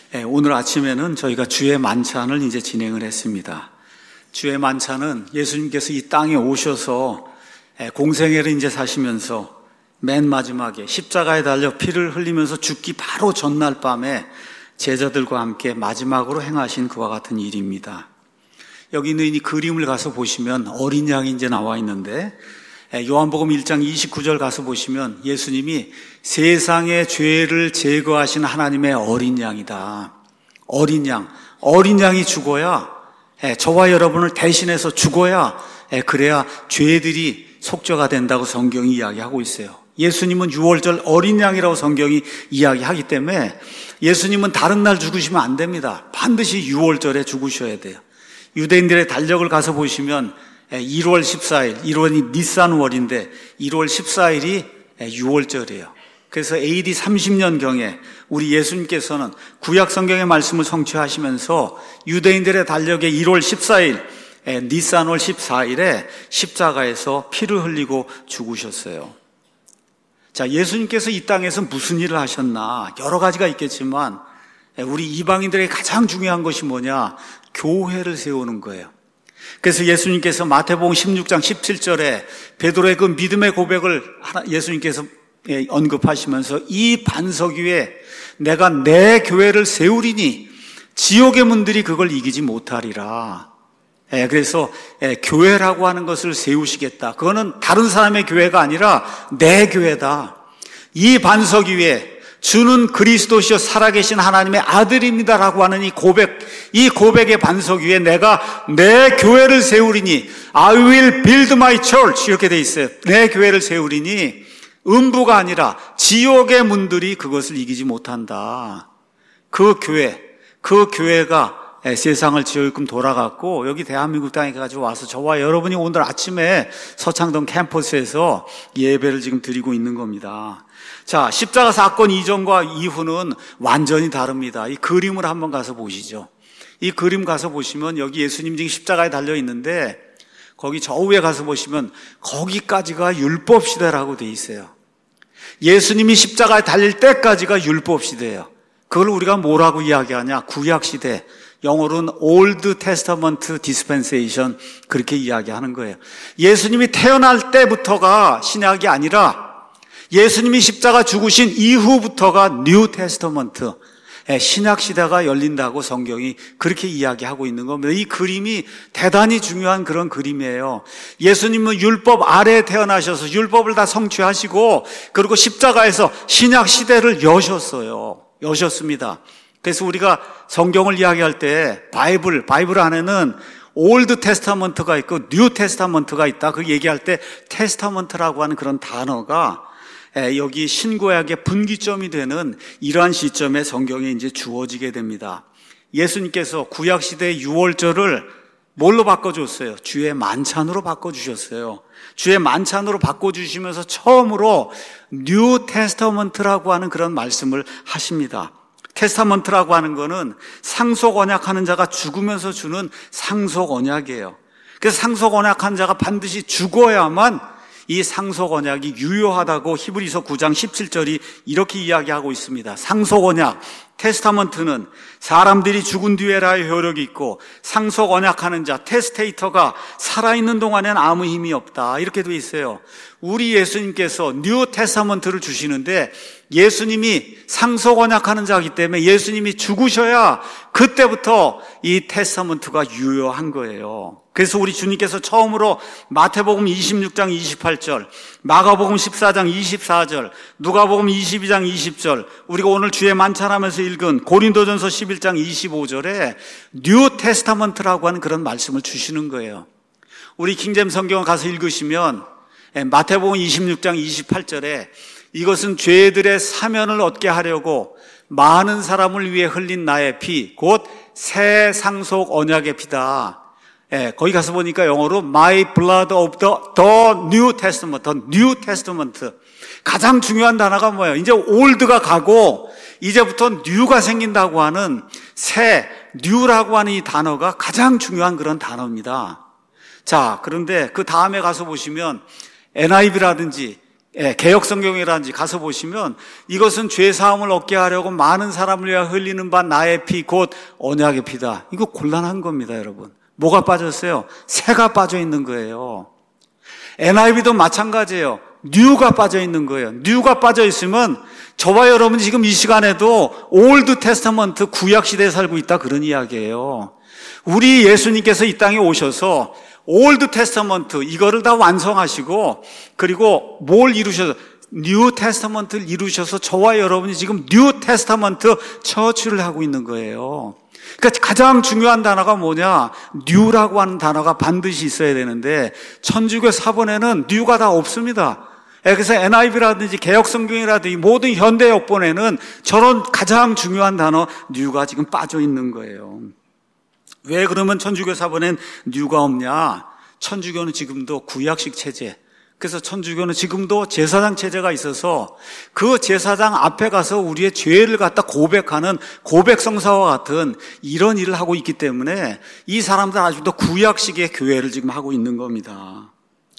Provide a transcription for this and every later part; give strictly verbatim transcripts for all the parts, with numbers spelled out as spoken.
네, 오늘 아침에는 저희가 주의 만찬을 이제 진행을 했습니다. 주의 만찬은 예수님께서 이 땅에 오셔서 공생애를 이제 사시면서 맨 마지막에 십자가에 달려 피를 흘리면서 죽기 바로 전날 밤에 제자들과 함께 마지막으로 행하신 그와 같은 일입니다. 여기 있는 이 그림을 가서 보시면 어린 양이 이제 나와 있는데, 요한복음 일 장 이십구 절 가서 보시면 예수님이 세상의 죄를 제거하신 하나님의 어린 양이다. 어린 양, 어린 양이 죽어야, 저와 여러분을 대신해서 죽어야, 그래야 죄들이 속죄가 된다고 성경이 이야기하고 있어요. 예수님은 유월절 어린 양이라고 성경이 이야기하기 때문에 예수님은 다른 날 죽으시면 안 됩니다. 반드시 유월절에 죽으셔야 돼요. 유대인들의 달력을 가서 보시면 일월 십사일, 일월이 니산월인데 일월 십사일이 유월절이에요. 그래서 에이디 삼십 년경에 우리 예수님께서는 구약 성경의 말씀을 성취하시면서 유대인들의 달력의 일월 십사일, 니산월 십사일에 십자가에서 피를 흘리고 죽으셨어요. 자, 예수님께서 이 땅에서 무슨 일을 하셨나? 여러 가지가 있겠지만 우리 이방인들에게 가장 중요한 것이 뭐냐? 교회를 세우는 거예요. 그래서 예수님께서 마태복음 십육 장 십칠 절에 베드로의 그 믿음의 고백을 예수님께서 언급하시면서 이 반석 위에 내가 내 교회를 세우리니 지옥의 문들이 그걸 이기지 못하리라. 그래서 교회라고 하는 것을 세우시겠다. 그거는 다른 사람의 교회가 아니라 내 교회다. 이 반석 위에 주는 그리스도시요 살아계신 하나님의 아들입니다라고 하는 이 고백, 이 고백의 반석 위에 내가 내 교회를 세우리니 I will build my church 이렇게 돼 있어요. 내 교회를 세우리니 음부가 아니라 지옥의 문들이 그것을 이기지 못한다. 그 교회, 그 교회가 세상을 지어일끔 돌아갔고 여기 대한민국 땅에 가지고 와서 저와 여러분이 오늘 아침에 서창동 캠퍼스에서 예배를 지금 드리고 있는 겁니다. 자, 십자가 사건 이전과 이후는 완전히 다릅니다. 이 그림을 한번 가서 보시죠. 이 그림 가서 보시면 여기 예수님 지금 십자가에 달려 있는데 거기 저 위에 가서 보시면 거기까지가 율법 시대라고 돼 있어요. 예수님이 십자가에 달릴 때까지가 율법 시대예요. 그걸 우리가 뭐라고 이야기하냐? 구약 시대. 영어로는 Old Testament Dispensation 그렇게 이야기하는 거예요. 예수님이 태어날 때부터가 신약이 아니라 예수님이 십자가 죽으신 이후부터가 New Testament, 신약 시대가 열린다고 성경이 그렇게 이야기하고 있는 겁니다. 이 그림이 대단히 중요한 그런 그림이에요. 예수님은 율법 아래에 태어나셔서 율법을 다 성취하시고 그리고 십자가에서 신약 시대를 여셨어요. 여셨습니다. 그래서 우리가 성경을 이야기할 때 바이블, 바이블 안에는 올드 테스타먼트가 있고 뉴 테스타먼트가 있다. 그 얘기할 때 테스타먼트라고 하는 그런 단어가 여기 신구약의 분기점이 되는 이러한 시점에 성경에 이제 주어지게 됩니다. 예수님께서 구약 시대의 유월절을 뭘로 바꿔줬어요? 주의 만찬으로 바꿔주셨어요. 주의 만찬으로 바꿔주시면서 처음으로 뉴 테스타먼트라고 하는 그런 말씀을 하십니다. 테스타먼트라고 하는 거는 상속 언약하는 자가 죽으면서 주는 상속 언약이에요. 그래서 상속 언약한 자가 반드시 죽어야만 이 상속 언약이 유효하다고 히브리서 구 장 십칠 절이 이렇게 이야기하고 있습니다. 상속 언약, 테스타먼트는 사람들이 죽은 뒤에라야 효력이 있고 상속 언약하는 자, 테스테이터가 살아있는 동안에는 아무 힘이 없다. 이렇게 돼 있어요. 우리 예수님께서 뉴 테스타먼트를 주시는데 예수님이 상속 언약하는 자이기 때문에 예수님이 죽으셔야 그때부터 이 테스타먼트가 유효한 거예요. 그래서 우리 주님께서 처음으로 마태복음 이십육 장 이십팔 절, 마가복음 십사 장 이십사 절, 누가복음 이십이 장 이십 절, 우리가 오늘 주의 만찬하면서 읽은 고린도전서 십일 장 이십오 절에 뉴 테스타먼트라고 하는 그런 말씀을 주시는 거예요. 우리 킹제임 성경을 가서 읽으시면 마태복음 이십육 장 이십팔 절에 이것은 죄들의 사면을 얻게 하려고 많은 사람을 위해 흘린 나의 피, 곧 새 상속 언약의 피다. 예, 거기 가서 보니까 영어로 My blood of the, the New Testament, the New Testament. 가장 중요한 단어가 뭐예요? 이제 올드가 가고 이제부터 뉴가 생긴다고 하는 새, 뉴라고 하는 이 단어가 가장 중요한 그런 단어입니다. 자, 그런데 그 다음에 가서 보시면 엔아이브이라든지 예, 개역성경이라든지 가서 보시면 이것은 죄사함을 얻게 하려고 많은 사람을 위하여 흘리는 바 나의 피 곧 언약의 피다. 이거 곤란한 겁니다, 여러분. 뭐가 빠졌어요? 새가 빠져 있는 거예요. 엔아이브이도 마찬가지예요. 뉴가 빠져 있는 거예요. 뉴가 빠져 있으면 저와 여러분 지금 이 시간에도 올드 테스터먼트 구약 시대에 살고 있다 그런 이야기예요. 우리 예수님께서 이 땅에 오셔서 올드 테스터먼트 이거를 다 완성하시고 그리고 뭘 이루셔서 뉴 테스터먼트를 이루셔서 저와 여러분이 지금 뉴 테스터먼트 처치를 하고 있는 거예요. 그러니까 가장 중요한 단어가 뭐냐? 뉴라고 하는 단어가 반드시 있어야 되는데 천주교 사본에는 뉴가 다 없습니다. 그래서 엔아이브이라든지 개역성경이라든지 모든 현대 역본에는 저런 가장 중요한 단어 뉴가 지금 빠져 있는 거예요. 왜 그러면 천주교 사본엔 뉴가 없냐? 천주교는 지금도 구약식 체제, 그래서 천주교는 지금도 제사장 체제가 있어서 그 제사장 앞에 가서 우리의 죄를 갖다 고백하는 고백성사와 같은 이런 일을 하고 있기 때문에 이 사람들 아직도 구약식의 교회를 지금 하고 있는 겁니다.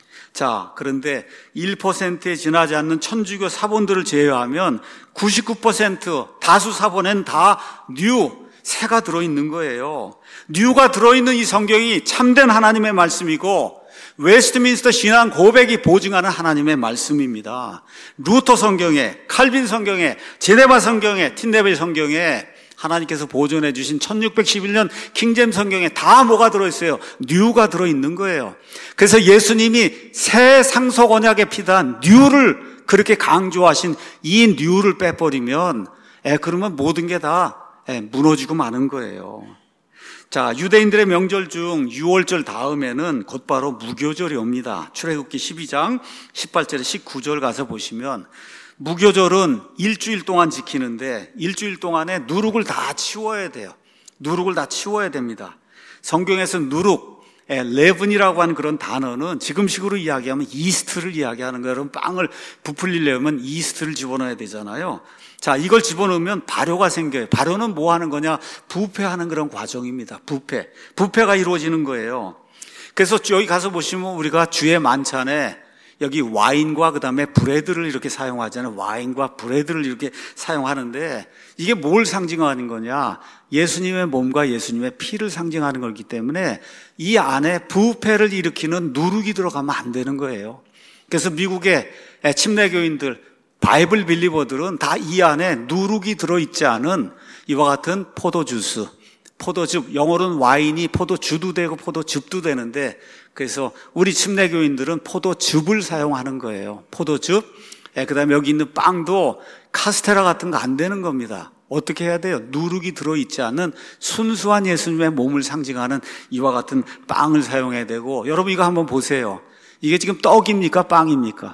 자, 그런데 일 퍼센트에 지나지 않는 천주교 사본들을 제외하면 구십구 퍼센트 다수 사본엔 다 뉴, 새가 들어있는 거예요. 뉴가 들어있는 이 성경이 참된 하나님의 말씀이고 웨스트민스터 신앙 고백이 보증하는 하나님의 말씀입니다. 루터 성경에, 칼빈 성경에, 제네바 성경에, 틴네벨 성경에 하나님께서 보존해 주신 천육백십일 년 킹잼 성경에 다 뭐가 들어있어요? 뉴가 들어있는 거예요. 그래서 예수님이 새 상속 언약의 피단 뉴를 그렇게 강조하신 이 뉴를 빼버리면 에, 그러면 모든 게 다 무너지고 마는 거예요. 자, 유대인들의 명절 중 유월절 다음에는 곧바로 무교절이 옵니다. 출애굽기 십이 장 십팔 절에 십구 절 가서 보시면 무교절은 일주일 동안 지키는데 일주일 동안에 누룩을 다 치워야 돼요. 누룩을 다 치워야 됩니다. 성경에서 누룩, 레븐이라고 하는 그런 단어는 지금식으로 이야기하면 이스트를 이야기하는 거예요. 여러분 빵을 부풀리려면 이스트를 집어넣어야 되잖아요. 자, 이걸 집어넣으면 발효가 생겨요. 발효는 뭐 하는 거냐? 부패하는 그런 과정입니다. 부패. 부패가 이루어지는 거예요. 그래서 여기 가서 보시면 우리가 주의 만찬에 여기 와인과 그 다음에 브레드를 이렇게 사용하잖아요. 와인과 브레드를 이렇게 사용하는데 이게 뭘 상징하는 거냐? 예수님의 몸과 예수님의 피를 상징하는 거기 때문에 이 안에 부패를 일으키는 누룩이 들어가면 안 되는 거예요. 그래서 미국의 침례교인들 바이블 빌리버들은 다 이 안에 누룩이 들어있지 않은 이와 같은 포도주스, 포도즙, 영어로는 와인이 포도주도 되고 포도즙도 되는데 그래서 우리 침례교인들은 포도즙을 사용하는 거예요. 포도즙. 그 다음에 여기 있는 빵도 카스테라 같은 거 안 되는 겁니다. 어떻게 해야 돼요? 누룩이 들어있지 않은 순수한 예수님의 몸을 상징하는 이와 같은 빵을 사용해야 되고 여러분 이거 한번 보세요. 이게 지금 떡입니까? 빵입니까?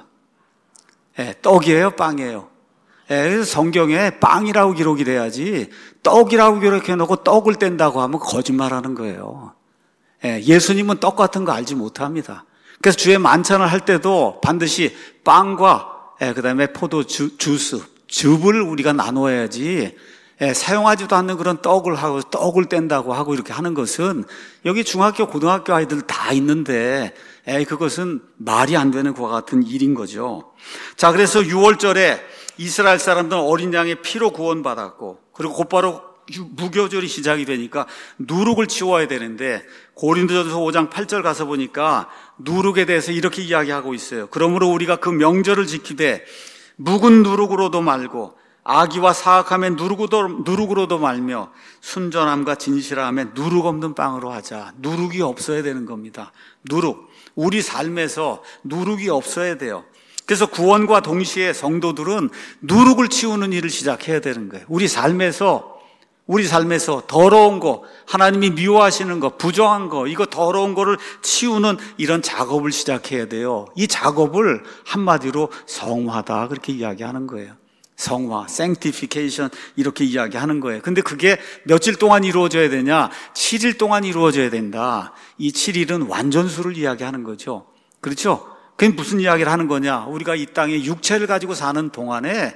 예, 떡이에요? 빵이에요? 예, 그래서 성경에 빵이라고 기록이 돼야지 떡이라고 기록해놓고 떡을 뗀다고 하면 거짓말하는 거예요. 예, 예수님은 떡 같은 거 알지 못합니다. 그래서 주의 만찬을 할 때도 반드시 빵과 예, 그 다음에 포도 주, 주스, 즙을 우리가 나눠야지 예, 사용하지도 않는 그런 떡을 하고 떡을 뗀다고 하고 이렇게 하는 것은 여기 중학교, 고등학교 아이들 다 있는데 에 그것은 말이 안 되는 것과 같은 일인 거죠. 자, 그래서 유월절에 이스라엘 사람들은 어린 양의 피로 구원받았고 그리고 곧바로 무교절이 시작이 되니까 누룩을 치워야 되는데 고린도전서 오 장 팔 절 가서 보니까 누룩에 대해서 이렇게 이야기하고 있어요. 그러므로 우리가 그 명절을 지키되 묵은 누룩으로도 말고 악의와 사악함에 누룩으로, 누룩으로도 말며 순전함과 진실함에 누룩 없는 빵으로 하자. 누룩이 없어야 되는 겁니다. 누룩. 우리 삶에서 누룩이 없어야 돼요. 그래서 구원과 동시에 성도들은 누룩을 치우는 일을 시작해야 되는 거예요. 우리 삶에서 우리 삶에서 더러운 거, 하나님이 미워하시는 거, 부정한 거, 이거 더러운 거를 치우는 이런 작업을 시작해야 돼요. 이 작업을 한마디로 성화다 그렇게 이야기하는 거예요. 성화, sanctification 이렇게 이야기하는 거예요. 근데 그게 며칠 동안 이루어져야 되냐? 칠 일 동안 이루어져야 된다. 이 칠 일은 완전수를 이야기하는 거죠. 그렇죠? 그게 무슨 이야기를 하는 거냐? 우리가 이 땅에 육체를 가지고 사는 동안에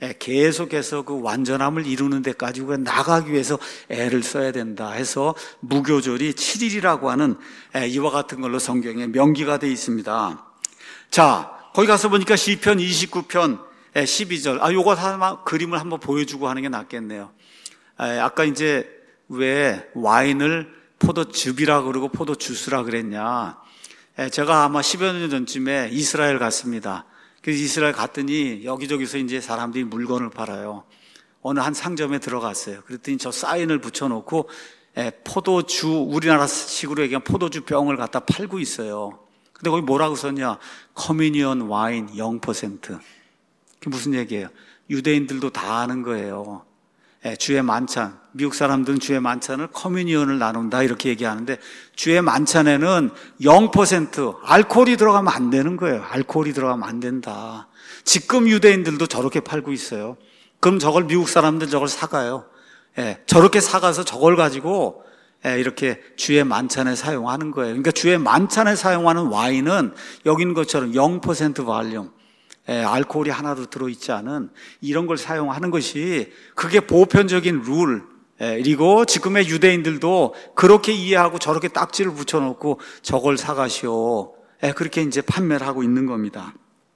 계속해서 그 완전함을 이루는 데까지 나가기 위해서 애를 써야 된다 해서 무교절이 칠 일이라고 하는 이와 같은 걸로 성경에 명기가 되어 있습니다. 자, 거기 가서 보니까 시편 이십구 편 십이 절. 아, 요거 하나 그림을 한번 보여주고 하는 게 낫겠네요. 에, 아까 이제 왜 와인을 포도즙이라 그러고 포도주스라 그랬냐. 에, 제가 아마 십여 년 전쯤에 이스라엘 갔습니다. 그래서 이스라엘 갔더니 여기저기서 이제 사람들이 물건을 팔아요. 어느 한 상점에 들어갔어요. 그랬더니 저 사인을 붙여놓고 에, 포도주, 우리나라 식으로 얘기하면 포도주 병을 갖다 팔고 있어요. 근데 거기 뭐라고 썼냐? 커뮤니언 와인 영 퍼센트. 그게 무슨 얘기예요? 유대인들도 다 아는 거예요. 예, 주의 만찬. 미국 사람들은 주의 만찬을 커뮤니언을 나눈다 이렇게 얘기하는데 주의 만찬에는 영 퍼센트 알코올이 들어가면 안 되는 거예요. 알코올이 들어가면 안 된다. 지금 유대인들도 저렇게 팔고 있어요. 그럼 저걸 미국 사람들 저걸 사가요. 예, 저렇게 사가서 저걸 가지고 예, 이렇게 주의 만찬에 사용하는 거예요. 그러니까 주의 만찬에 사용하는 와인은 여기 있는 것처럼 영 퍼센트 발륨, 예, 알코올이 하나도 들어있지 않은 이런 걸 사용하는 것이 그게 보편적인 룰. 예, 그리고 지금의 유대인들도 그렇게 이해하고 저렇게 딱지를 붙여놓고 저걸 사가시오. 예, 그렇게 이제 판매를 하고 있는 겁니다.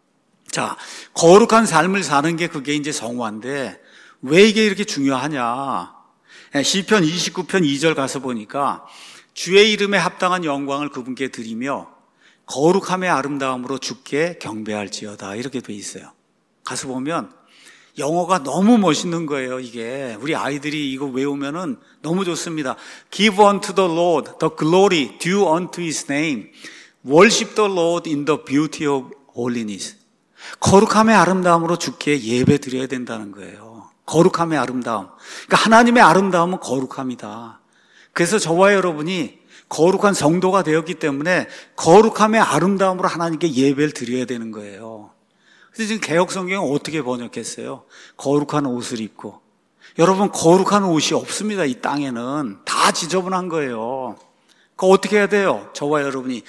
자, 거룩한 삶을 사는 게 그게 이제 성화인데 왜 이게 이렇게 중요하냐? 시편 이십구 편 이 절 가서 보니까 주의 이름에 합당한 영광을 그분께 드리며 거룩함의 아름다움으로 주께 경배할지어다 이렇게 돼 있어요. 가서 보면 영어가 너무 멋있는 거예요. 이게 우리 아이들이 이거 외우면은 너무 좋습니다. Give unto the Lord the glory due unto His name. Worship the Lord in the beauty of holiness. 거룩함의 아름다움으로 주께 예배 드려야 된다는 거예요. 거룩함의 아름다움. 그러니까 하나님의 아름다움은 거룩함이다. 그래서 저와 여러분이 거룩한 성도가 되었기 때문에 거룩함의 아름다움으로 하나님께 예배를 드려야 되는 거예요. 그래서 지금 개역성경은 어떻게 번역했어요? 거룩한 옷을 입고. 여러분, 거룩한 옷이 없습니다. 이 땅에는. 다 지저분한 거예요. 그거 어떻게 해야 돼요? 저와 여러분이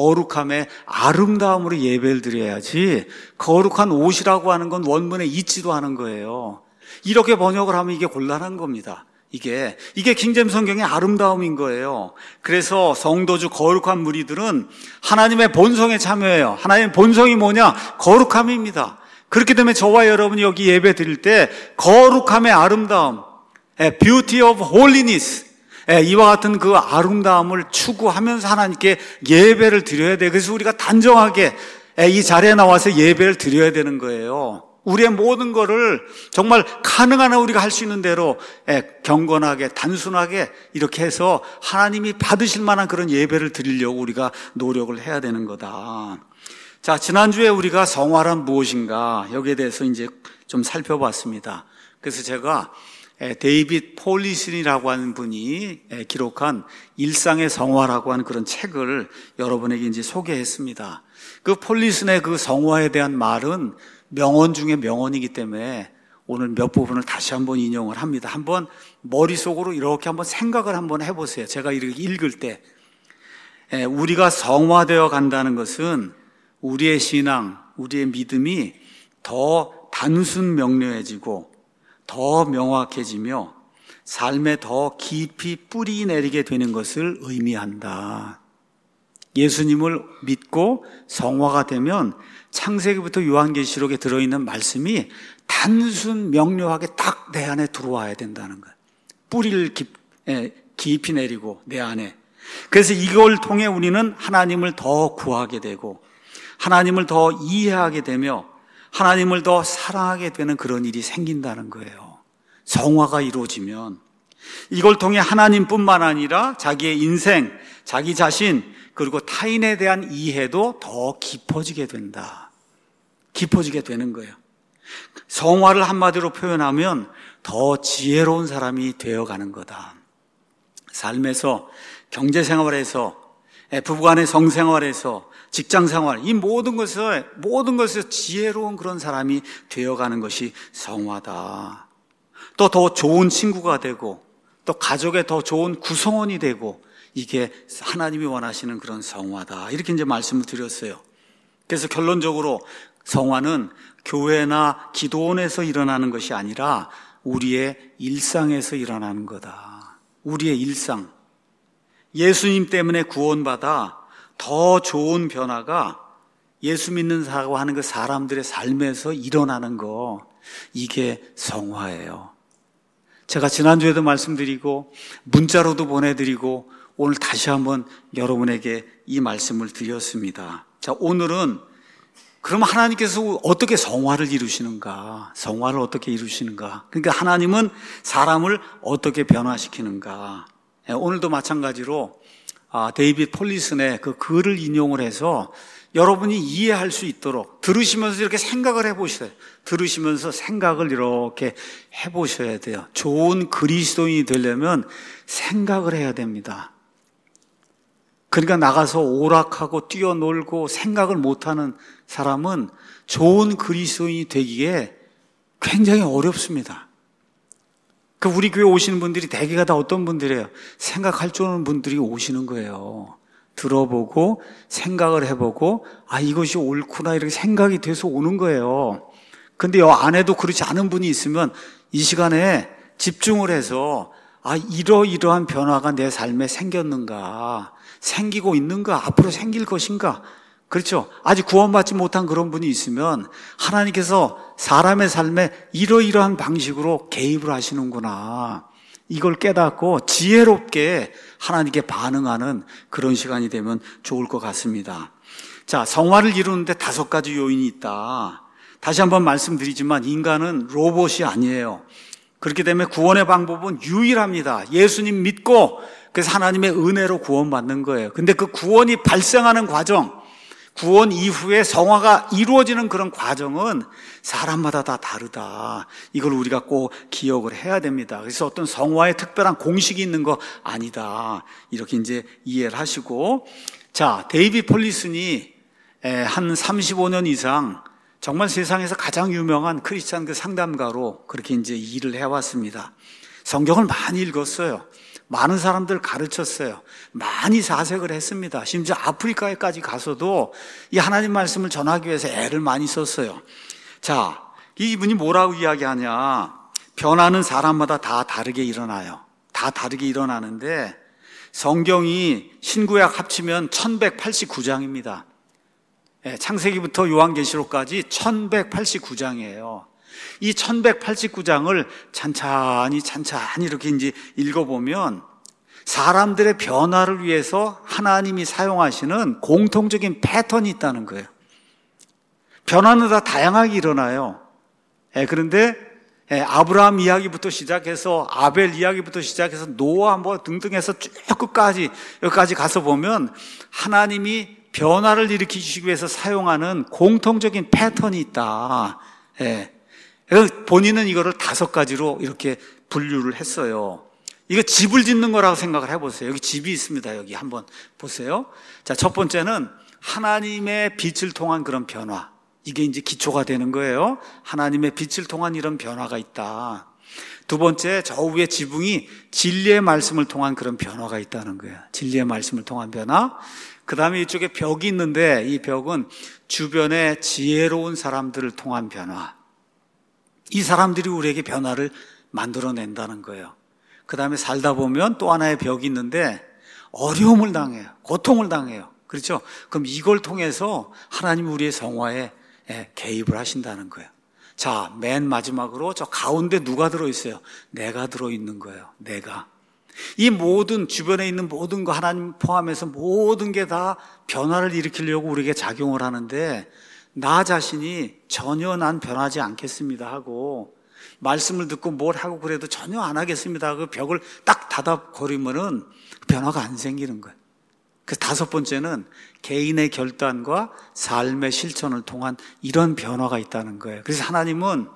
거룩함의 아름다움으로 예배를 드려야지 거룩한 옷이라고 하는 건 원문에 있지도 않은 거예요. 이렇게 번역을 하면 이게 곤란한 겁니다. 이게 이게 킹제임스 성경의 아름다움인 거예요. 그래서 성도주 거룩한 무리들은 하나님의 본성에 참여해요. 하나님의 본성이 뭐냐? 거룩함입니다. 그렇기 때문에 저와 여러분이 여기 예배 드릴 때 거룩함의 아름다움, beauty of holiness, 이와 같은 그 아름다움을 추구하면서 하나님께 예배를 드려야 돼요. 그래서 우리가 단정하게 이 자리에 나와서 예배를 드려야 되는 거예요. 우리의 모든 거를 정말 가능한 한 우리가 할 수 있는 대로 경건하게 단순하게 이렇게 해서 하나님이 받으실 만한 그런 예배를 드리려고 우리가 노력을 해야 되는 거다. 자, 지난주에 우리가 성화란 무엇인가 여기에 대해서 이제 좀 살펴봤습니다. 그래서 제가 데이빗 폴리슨이라고 하는 분이 기록한 일상의 성화라고 하는 그런 책을 여러분에게 이제 소개했습니다. 그 폴리슨의 그 성화에 대한 말은 명언 중에 명언이기 때문에 오늘 몇 부분을 다시 한번 인용을 합니다. 한번 머릿속으로 이렇게 한번 생각을 한번 해보세요. 제가 이렇게 읽을 때 우리가 성화되어 간다는 것은 우리의 신앙, 우리의 믿음이 더 단순 명료해지고 더 명확해지며 삶에 더 깊이 뿌리 내리게 되는 것을 의미한다. 예수님을 믿고 성화가 되면 창세기부터 요한계시록에 들어있는 말씀이 단순 명료하게 딱 내 안에 들어와야 된다는 거예요. 뿌리를 깊, 예, 깊이 내리고 내 안에. 그래서 이걸 통해 우리는 하나님을 더 구하게 되고 하나님을 더 이해하게 되며 하나님을 더 사랑하게 되는 그런 일이 생긴다는 거예요. 성화가 이루어지면 이걸 통해 하나님뿐만 아니라 자기의 인생, 자기 자신 그리고 타인에 대한 이해도 더 깊어지게 된다. 깊어지게 되는 거예요. 성화를 한마디로 표현하면 더 지혜로운 사람이 되어가는 거다. 삶에서, 경제생활에서, 부부간의 성생활에서, 직장생활, 이 모든 것을, 모든 것에서 지혜로운 그런 사람이 되어가는 것이 성화다. 또 더 좋은 친구가 되고, 또 가족의 더 좋은 구성원이 되고, 이게 하나님이 원하시는 그런 성화다. 이렇게 이제 말씀을 드렸어요. 그래서 결론적으로 성화는 교회나 기도원에서 일어나는 것이 아니라 우리의 일상에서 일어나는 거다. 우리의 일상. 예수님 때문에 구원받아 더 좋은 변화가 예수 믿는 사고 하는 그 사람들의 삶에서 일어나는 거, 이게 성화예요. 제가 지난주에도 말씀드리고 문자로도 보내드리고 오늘 다시 한번 여러분에게 이 말씀을 드렸습니다. 자, 오늘은 그럼 하나님께서 어떻게 성화를 이루시는가? 성화를 어떻게 이루시는가? 그러니까 하나님은 사람을 어떻게 변화시키는가? 오늘도 마찬가지로 데이빗 폴리슨의 그 글을 인용을 해서 여러분이 이해할 수 있도록 들으시면서 이렇게 생각을 해보셔야 돼요. 들으시면서 생각을 이렇게 해보셔야 돼요. 좋은 그리스도인이 되려면 생각을 해야 됩니다. 그러니까 나가서 오락하고 뛰어놀고 생각을 못하는 사람은 좋은 그리스도인이 되기에 굉장히 어렵습니다. 그 우리 교회 오시는 분들이 대개가 다 어떤 분들이에요? 생각할 줄 아는 분들이 오시는 거예요. 들어보고 생각을 해보고 아 이것이 옳구나 이렇게 생각이 돼서 오는 거예요. 근데 여 안에도 그렇지 않은 분이 있으면 이 시간에 집중을 해서 아 이러이러한 변화가 내 삶에 생겼는가, 생기고 있는가, 앞으로 생길 것인가. 그렇죠? 아직 구원받지 못한 그런 분이 있으면 하나님께서 사람의 삶에 이러이러한 방식으로 개입을 하시는구나, 이걸 깨닫고 지혜롭게 하나님께 반응하는 그런 시간이 되면 좋을 것 같습니다. 자, 성화를 이루는데 다섯 가지 요인이 있다. 다시 한번 말씀드리지만 인간은 로봇이 아니에요. 그렇기 때문에 구원의 방법은 유일합니다. 예수님 믿고 그래서 하나님의 은혜로 구원받는 거예요. 근데 그 구원이 발생하는 과정, 구원 이후에 성화가 이루어지는 그런 과정은 사람마다 다 다르다. 이걸 우리가 꼭 기억을 해야 됩니다. 그래서 어떤 성화의 특별한 공식이 있는 거 아니다. 이렇게 이제 이해를 하시고. 자, 데이빗 폴리슨이 한 삼십오 년 이상 정말 세상에서 가장 유명한 크리스찬 그 상담가로 그렇게 이제 일을 해왔습니다. 성경을 많이 읽었어요. 많은 사람들 가르쳤어요. 많이 사색을 했습니다. 심지어 아프리카에까지 가서도 이 하나님 말씀을 전하기 위해서 애를 많이 썼어요. 자, 이분이 뭐라고 이야기하냐. 변화는 사람마다 다 다르게 일어나요. 다 다르게 일어나는데 성경이 신구약 합치면 천백팔십구 장입니다. 창세기부터 요한계시록까지 천백팔십구 장이에요. 이 천백팔십구 장을 찬찬히 찬찬히 이렇게 이제 읽어보면 사람들의 변화를 위해서 하나님이 사용하시는 공통적인 패턴이 있다는 거예요. 변화는 다 다양하게 일어나요. 그런데 아브라함 이야기부터 시작해서 아벨 이야기부터 시작해서 노아 뭐 등등해서 쭉 끝까지 여기까지 가서 보면 하나님이 변화를 일으키시기 위해서 사용하는 공통적인 패턴이 있다. 예. 본인은 이거를 다섯 가지로 이렇게 분류를 했어요. 이거 집을 짓는 거라고 생각을 해보세요. 여기 집이 있습니다. 여기 한번 보세요. 자, 첫 번째는 하나님의 빛을 통한 그런 변화. 이게 이제 기초가 되는 거예요. 하나님의 빛을 통한 이런 변화가 있다. 두 번째, 저 위에 지붕이 진리의 말씀을 통한 그런 변화가 있다는 거예요. 진리의 말씀을 통한 변화. 그 다음에 이쪽에 벽이 있는데 이 벽은 주변에 지혜로운 사람들을 통한 변화. 이 사람들이 우리에게 변화를 만들어낸다는 거예요. 그 다음에 살다 보면 또 하나의 벽이 있는데 어려움을 당해요. 고통을 당해요. 그렇죠? 그럼 이걸 통해서 하나님이 우리의 성화에 개입을 하신다는 거예요. 자, 맨 마지막으로 저 가운데 누가 들어있어요? 내가 들어있는 거예요. 내가. 이 모든 주변에 있는 모든 거 하나님 포함해서 모든 게 다 변화를 일으키려고 우리에게 작용을 하는데 나 자신이 전혀 난 변하지 않겠습니다 하고 말씀을 듣고 뭘 하고 그래도 전혀 안 하겠습니다 하고 벽을 딱 닫아버리면은 변화가 안 생기는 거예요. 그래서 다섯 번째는 개인의 결단과 삶의 실천을 통한 이런 변화가 있다는 거예요. 그래서 하나님은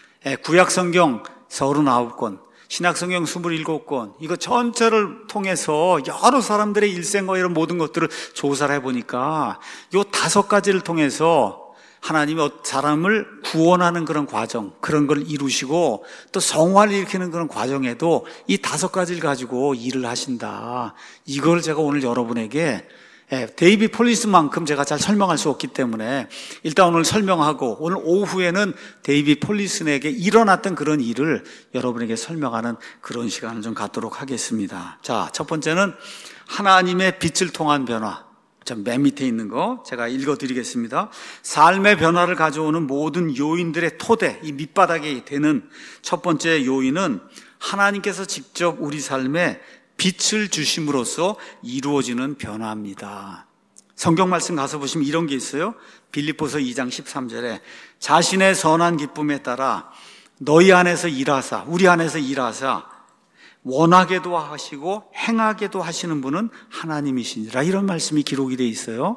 구약성경 서른아홉 권, 신약성경 스물일곱 권, 이거 전체를 통해서 여러 사람들의 일생과 이런 모든 것들을 조사를 해보니까 이 다섯 가지를 통해서 하나님이 사람을 구원하는 그런 과정, 그런 걸 이루시고 또 성화를 일으키는 그런 과정에도 이 다섯 가지를 가지고 일을 하신다. 이걸 제가 오늘 여러분에게 데이빗 폴리슨만큼 제가 잘 설명할 수 없기 때문에 일단 오늘 설명하고 오늘 오후에는 데이빗 폴리슨에게 일어났던 그런 일을 여러분에게 설명하는 그런 시간을 좀 갖도록 하겠습니다. 자, 첫 번째는 하나님의 빛을 통한 변화. 맨 밑에 있는 거 제가 읽어드리겠습니다. 삶의 변화를 가져오는 모든 요인들의 토대, 이 밑바닥에 되는 첫 번째 요인은 하나님께서 직접 우리 삶에 빛을 주심으로써 이루어지는 변화입니다. 성경 말씀 가서 보시면 이런 게 있어요. 빌립보서 이 장 십삼 절에 자신의 선한 기쁨에 따라 너희 안에서 일하사, 우리 안에서 일하사 원하게도 하시고 행하게도 하시는 분은 하나님이시니라, 이런 말씀이 기록이 되어 있어요.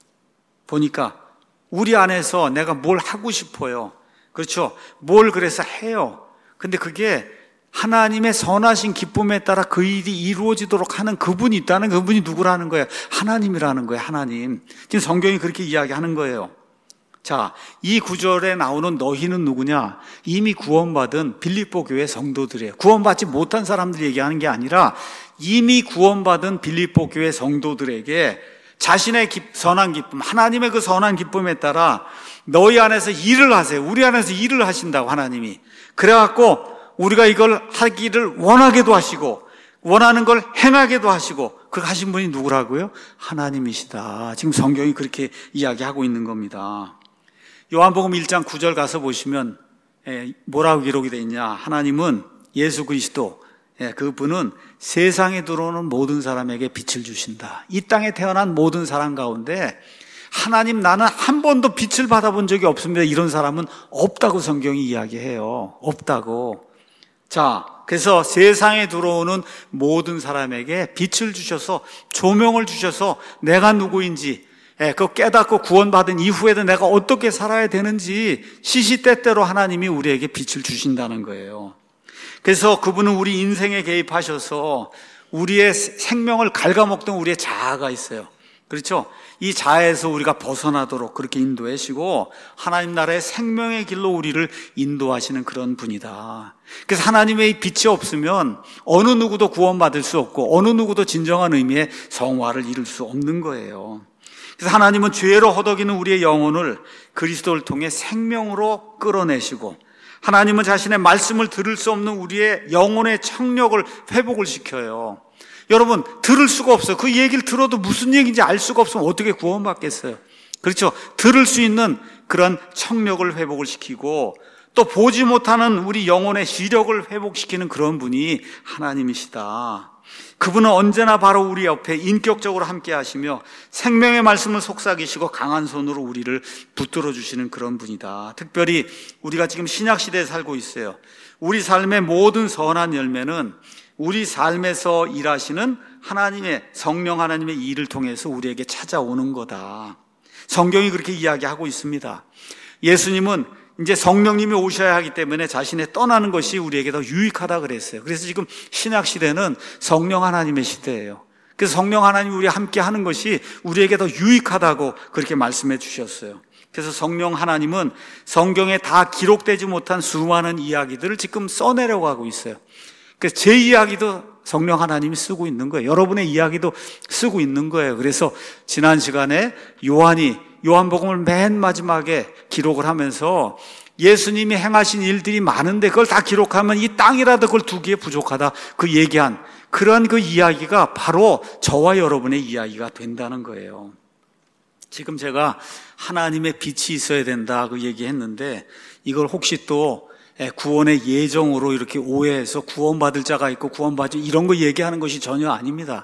보니까 우리 안에서 내가 뭘 하고 싶어요. 그렇죠? 뭘 그래서 해요. 근데 그게 하나님의 선하신 기쁨에 따라 그 일이 이루어지도록 하는 그분이 있다는, 그분이 누구라는 거예요? 하나님이라는 거예요. 하나님. 지금 성경이 그렇게 이야기하는 거예요. 자, 이 구절에 나오는 너희는 누구냐? 이미 구원받은 빌립보 교회 성도들이에요. 구원받지 못한 사람들 얘기하는 게 아니라 이미 구원받은 빌립보 교회 성도들에게 자신의 기, 선한 기쁨, 하나님의 그 선한 기쁨에 따라 너희 안에서 일을 하세요. 우리 안에서 일을 하신다고 하나님이. 그래갖고 우리가 이걸 하기를 원하게도 하시고 원하는 걸 행하게도 하시고, 그렇게 하신 분이 누구라고요? 하나님이시다. 지금 성경이 그렇게 이야기하고 있는 겁니다. 요한복음 일 장 구 절 가서 보시면 뭐라고 기록이 되어 있냐? 하나님은 예수 그리스도, 그분은 세상에 들어오는 모든 사람에게 빛을 주신다. 이 땅에 태어난 모든 사람 가운데 하나님, 나는 한 번도 빛을 받아본 적이 없습니다, 이런 사람은 없다고 성경이 이야기해요. 없다고. 자, 그래서 세상에 들어오는 모든 사람에게 빛을 주셔서, 조명을 주셔서 내가 누구인지, 예, 그거 깨닫고 구원받은 이후에도 내가 어떻게 살아야 되는지 시시때때로 하나님이 우리에게 빛을 주신다는 거예요. 그래서 그분은 우리 인생에 개입하셔서 우리의 생명을 갉아먹던 우리의 자아가 있어요. 그렇죠? 이 자아에서 우리가 벗어나도록 그렇게 인도하시고 하나님 나라의 생명의 길로 우리를 인도하시는 그런 분이다. 그래서 하나님의 빛이 없으면 어느 누구도 구원받을 수 없고 어느 누구도 진정한 의미의 성화를 이룰 수 없는 거예요. 그래서 하나님은 죄로 허덕이는 우리의 영혼을 그리스도를 통해 생명으로 끌어내시고, 하나님은 자신의 말씀을 들을 수 없는 우리의 영혼의 청력을 회복을 시켜요. 여러분, 들을 수가 없어요. 그 얘기를 들어도 무슨 얘기인지 알 수가 없으면 어떻게 구원받겠어요? 그렇죠? 들을 수 있는 그런 청력을 회복을 시키고, 또 보지 못하는 우리 영혼의 시력을 회복시키는 그런 분이 하나님이시다. 그분은 언제나 바로 우리 옆에 인격적으로 함께 하시며 생명의 말씀을 속삭이시고 강한 손으로 우리를 붙들어 주시는 그런 분이다. 특별히 우리가 지금 신약시대에 살고 있어요. 우리 삶의 모든 선한 열매는 우리 삶에서 일하시는 하나님의, 성령 하나님의 일을 통해서 우리에게 찾아오는 거다. 성경이 그렇게 이야기하고 있습니다. 예수님은 이제 성령님이 오셔야 하기 때문에 자신의 떠나는 것이 우리에게 더 유익하다 그랬어요. 그래서 지금 신약 시대는 성령 하나님의 시대예요. 그래서 성령 하나님이 우리와 함께 하는 것이 우리에게 더 유익하다고 그렇게 말씀해 주셨어요. 그래서 성령 하나님은 성경에 다 기록되지 못한 수많은 이야기들을 지금 써내려고 하고 있어요. 그래서 제 이야기도 성령 하나님이 쓰고 있는 거예요. 여러분의 이야기도 쓰고 있는 거예요. 그래서 지난 시간에 요한이 요한복음을 맨 마지막에 기록을 하면서 예수님이 행하신 일들이 많은데 그걸 다 기록하면 이 땅이라도 그걸 두기에 부족하다, 그 얘기한 그런 그 이야기가 바로 저와 여러분의 이야기가 된다는 거예요. 지금 제가 하나님의 빛이 있어야 된다 그 얘기했는데, 이걸 혹시 또 구원의 예정으로 이렇게 오해해서 구원받을 자가 있고 구원받지, 이런 거 얘기하는 것이 전혀 아닙니다.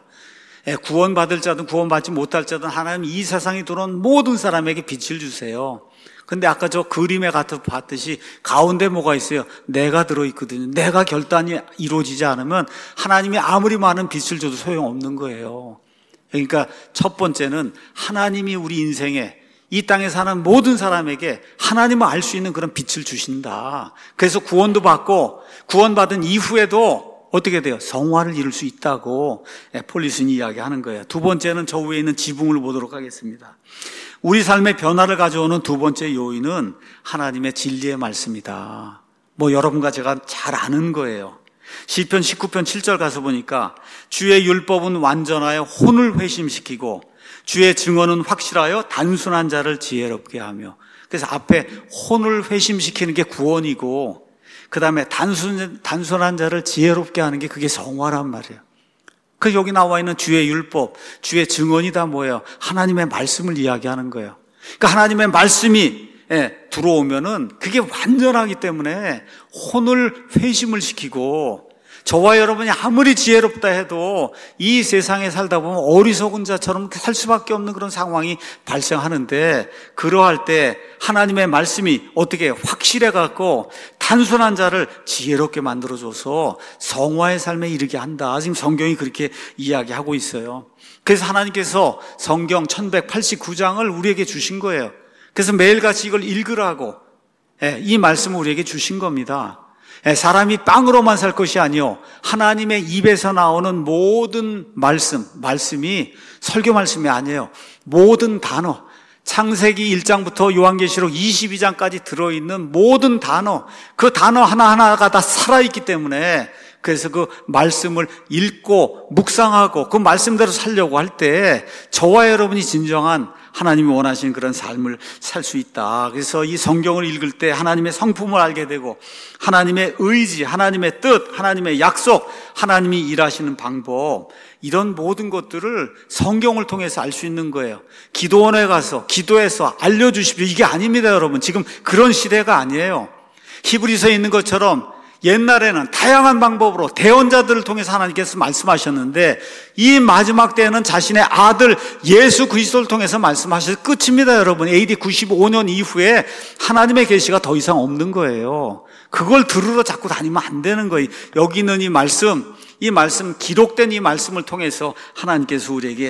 구원받을 자든 구원받지 못할 자든 하나님 이 세상에 들어온 모든 사람에게 빛을 주세요. 근데 아까 저 그림에 가서 봤듯이 가운데 뭐가 있어요? 내가 들어있거든요. 내가 결단이 이루어지지 않으면 하나님이 아무리 많은 빛을 줘도 소용없는 거예요. 그러니까 첫 번째는 하나님이 우리 인생에, 이 땅에 사는 모든 사람에게 하나님을 알 수 있는 그런 빛을 주신다. 그래서 구원도 받고 구원받은 이후에도 어떻게 돼요? 성화를 이룰 수 있다고 폴리슨이 이야기하는 거예요. 두 번째는 저 위에 있는 지붕을 보도록 하겠습니다. 우리 삶의 변화를 가져오는 두 번째 요인은 하나님의 진리의 말씀이다. 뭐 여러분과 제가 잘 아는 거예요. 시편 십구 편 칠 절 가서 보니까 주의 율법은 완전하여 혼을 회심시키고 주의 증언은 확실하여 단순한 자를 지혜롭게 하며. 그래서 앞에 혼을 회심시키는 게 구원이고 그 다음에 단순, 단순한 자를 지혜롭게 하는 게 그게 성화란 말이에요. 그 여기 나와 있는 주의 율법, 주의 증언이 다 뭐예요? 하나님의 말씀을 이야기하는 거예요. 그러니까 하나님의 말씀이 예, 들어오면은 그게 완전하기 때문에 혼을 회심을 시키고, 저와 여러분이 아무리 지혜롭다 해도 이 세상에 살다 보면 어리석은 자처럼 살 수밖에 없는 그런 상황이 발생하는데, 그러할 때 하나님의 말씀이 어떻게 확실해 갖고 단순한 자를 지혜롭게 만들어줘서 성화의 삶에 이르게 한다. 지금 성경이 그렇게 이야기하고 있어요. 그래서 하나님께서 성경 천백팔십구 장을 우리에게 주신 거예요. 그래서 매일같이 이걸 읽으라고 이 말씀을 우리에게 주신 겁니다. 사람이 빵으로만 살 것이 아니요, 하나님의 입에서 나오는 모든 말씀, 말씀이 설교 말씀이 아니에요. 모든 단어, 창세기 일 장부터 요한계시록 이십이 장까지 들어있는 모든 단어, 그 단어 하나하나가 다 살아있기 때문에, 그래서 그 말씀을 읽고 묵상하고 그 말씀대로 살려고 할 때 저와 여러분이 진정한 하나님이 원하시는 그런 삶을 살 수 있다. 그래서 이 성경을 읽을 때 하나님의 성품을 알게 되고, 하나님의 의지, 하나님의 뜻, 하나님의 약속, 하나님이 일하시는 방법, 이런 모든 것들을 성경을 통해서 알 수 있는 거예요. 기도원에 가서 기도해서 알려주십시오, 이게 아닙니다. 여러분, 지금 그런 시대가 아니에요. 히브리서에 있는 것처럼 옛날에는 다양한 방법으로 대언자들을 통해서 하나님께서 말씀하셨는데, 이 마지막 때에는 자신의 아들 예수 그리스도를 통해서 말씀하셔서 끝입니다. 여러분, 에이디 구십오 년 이후에 하나님의 계시가 더 이상 없는 거예요. 그걸 들으러 자꾸 다니면 안 되는 거예요. 여기 있는 이 말씀, 이 말씀, 기록된 이 말씀을 통해서 하나님께서 우리에게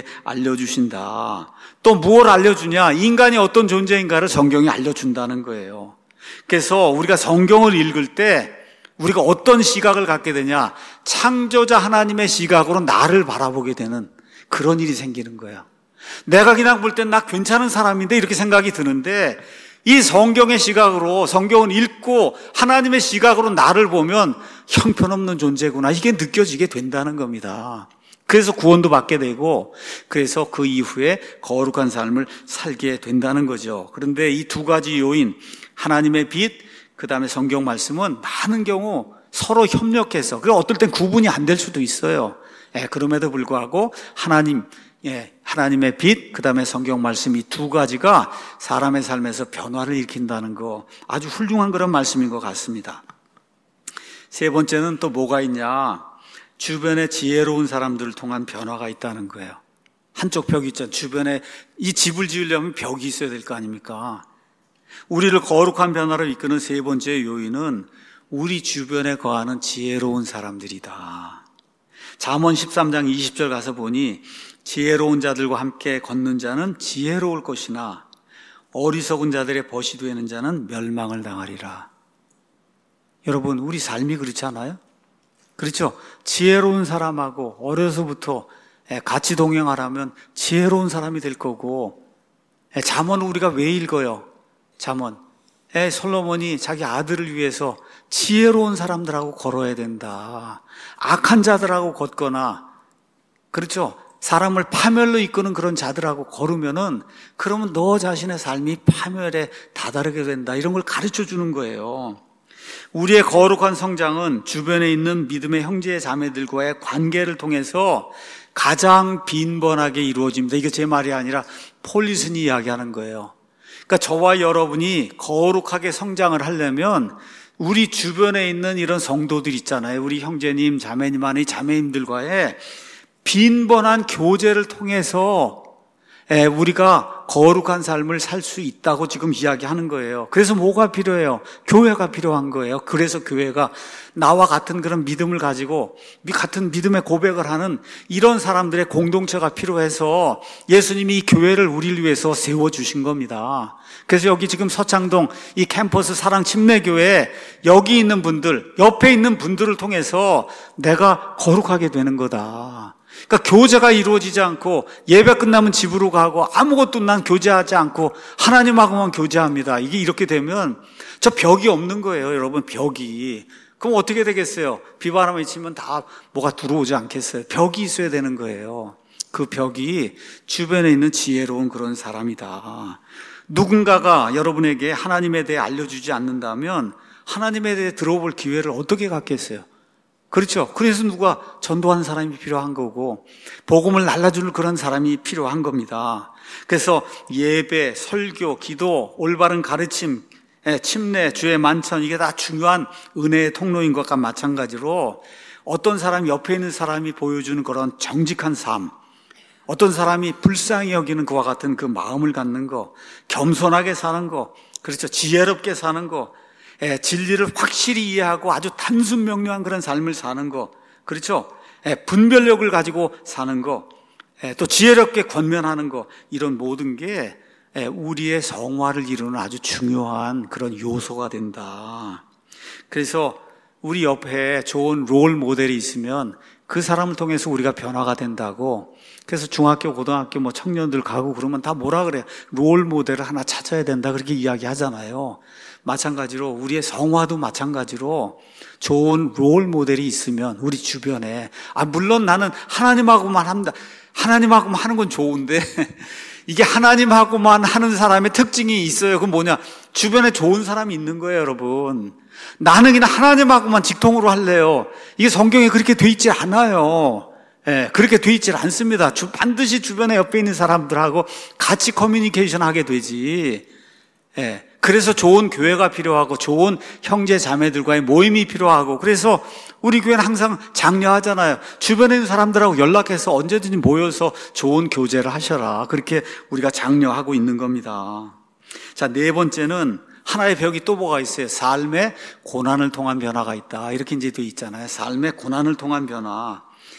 알려주신다. 또 무엇을 알려주냐? 인간이 어떤 존재인가를 성경이 알려준다는 거예요. 그래서 우리가 성경을 읽을 때 우리가 어떤 시각을 갖게 되냐? 창조자 하나님의 시각으로 나를 바라보게 되는 그런 일이 생기는 거예요. 내가 그냥 볼 땐 나 괜찮은 사람인데 이렇게 생각이 드는데, 이 성경의 시각으로, 성경을 읽고 하나님의 시각으로 나를 보면 형편없는 존재구나, 이게 느껴지게 된다는 겁니다. 그래서 구원도 받게 되고, 그래서 그 이후에 거룩한 삶을 살게 된다는 거죠. 그런데 이 두 가지 요인, 하나님의 빛, 그 다음에 성경 말씀은 많은 경우 서로 협력해서, 그리고 어떨 땐 구분이 안 될 수도 있어요. 예, 그럼에도 불구하고 하나님, 예, 하나님의 빛, 그 다음에 성경 말씀, 이 두 가지가 사람의 삶에서 변화를 일으킨다는 거, 아주 훌륭한 그런 말씀인 것 같습니다. 세 번째는 또 뭐가 있냐? 주변에 지혜로운 사람들을 통한 변화가 있다는 거예요. 한쪽 벽이 있잖아요. 주변에 이 집을 지으려면 벽이 있어야 될 거 아닙니까? 우리를 거룩한 변화를 이끄는 세 번째 요인은 우리 주변에 거하는 지혜로운 사람들이다. 잠언 십삼 장 이십 절 가서 보니, 지혜로운 자들과 함께 걷는 자는 지혜로울 것이나 어리석은 자들의 벗이 되는 자는 멸망을 당하리라. 여러분, 우리 삶이 그렇지 않아요? 그렇죠? 지혜로운 사람하고 어려서부터 같이 동행하라면 지혜로운 사람이 될 거고, 잠언을 우리가 왜 읽어요? 잠언, 에, 솔로몬이 자기 아들을 위해서 지혜로운 사람들하고 걸어야 된다. 악한 자들하고 걷거나, 그렇죠? 사람을 파멸로 이끄는 그런 자들하고 걸으면은, 그러면 너 자신의 삶이 파멸에 다다르게 된다. 이런 걸 가르쳐 주는 거예요. 우리의 거룩한 성장은 주변에 있는 믿음의 형제 자매들과의 관계를 통해서 가장 빈번하게 이루어집니다. 이게 제 말이 아니라 폴리슨이 이야기하는 거예요. 그러니까 저와 여러분이 거룩하게 성장을 하려면 우리 주변에 있는 이런 성도들 있잖아요. 우리 형제님, 자매님 안의 자매님들과의 빈번한 교제를 통해서 우리가 거룩한 삶을 살 수 있다고 지금 이야기하는 거예요. 그래서 뭐가 필요해요? 교회가 필요한 거예요. 그래서 교회가 나와 같은 그런 믿음을 가지고 같은 믿음의 고백을 하는 이런 사람들의 공동체가 필요해서 예수님이 이 교회를 우리를 위해서 세워주신 겁니다. 그래서 여기 지금 서창동 이 캠퍼스 사랑 침례교회, 여기 있는 분들, 옆에 있는 분들을 통해서 내가 거룩하게 되는 거다. 그러니까 교제가 이루어지지 않고 예배 끝나면 집으로 가고 아무것도 난 교제하지 않고 하나님하고만 교제합니다. 이게 이렇게 되면 저 벽이 없는 거예요. 여러분, 벽이. 그럼 어떻게 되겠어요? 비바람이 치면 다 뭐가 들어오지 않겠어요? 벽이 있어야 되는 거예요. 그 벽이 주변에 있는 지혜로운 그런 사람이다. 누군가가 여러분에게 하나님에 대해 알려주지 않는다면 하나님에 대해 들어볼 기회를 어떻게 갖겠어요? 그렇죠. 그래서 누가 전도하는 사람이 필요한 거고 복음을 날라줄 그런 사람이 필요한 겁니다. 그래서 예배, 설교, 기도, 올바른 가르침, 침례, 주의 만찬 이게 다 중요한 은혜의 통로인 것과 마찬가지로 어떤 사람 옆에 있는 사람이 보여주는 그런 정직한 삶, 어떤 사람이 불쌍히 여기는 그와 같은 그 마음을 갖는 거, 겸손하게 사는 거, 그렇죠. 지혜롭게 사는 거, 예, 진리를 확실히 이해하고 아주 단순 명료한 그런 삶을 사는 거, 그렇죠. 예, 분별력을 가지고 사는 거, 예, 또 지혜롭게 권면하는 거, 이런 모든 게 예, 우리의 성화를 이루는 아주 중요한 그런 요소가 된다. 그래서 우리 옆에 좋은 롤 모델이 있으면 그 사람을 통해서 우리가 변화가 된다고. 그래서 중학교, 고등학교 뭐 청년들 가고 그러면 다 뭐라 그래요? 롤 모델을 하나 찾아야 된다 그렇게 이야기하잖아요. 마찬가지로 우리의 성화도 마찬가지로 좋은 롤 모델이 있으면 우리 주변에, 아 물론 나는 하나님하고만 합니다. 하나님하고만 하는 건 좋은데 이게 하나님하고만 하는 사람의 특징이 있어요. 그건 뭐냐? 주변에 좋은 사람이 있는 거예요, 여러분. 나는 그냥 하나님하고만 직통으로 할래요. 이게 성경에 그렇게 돼 있지 않아요. 예, 그렇게 돼 있지 않습니다. 주, 반드시 주변에 옆에 있는 사람들하고 같이 커뮤니케이션 하게 되지. 예, 그래서 좋은 교회가 필요하고 좋은 형제 자매들과의 모임이 필요하고, 그래서 우리 교회는 항상 장려하잖아요. 주변에 있는 사람들하고 연락해서 언제든지 모여서 좋은 교제를 하셔라. 그렇게 우리가 장려하고 있는 겁니다. 자, 네 번째는 하나의 벽이 또 뭐가 있어요? 삶의 고난을 통한 변화가 있다. 이렇게 이제 돼 있잖아요. 삶의 고난을 통한 변화.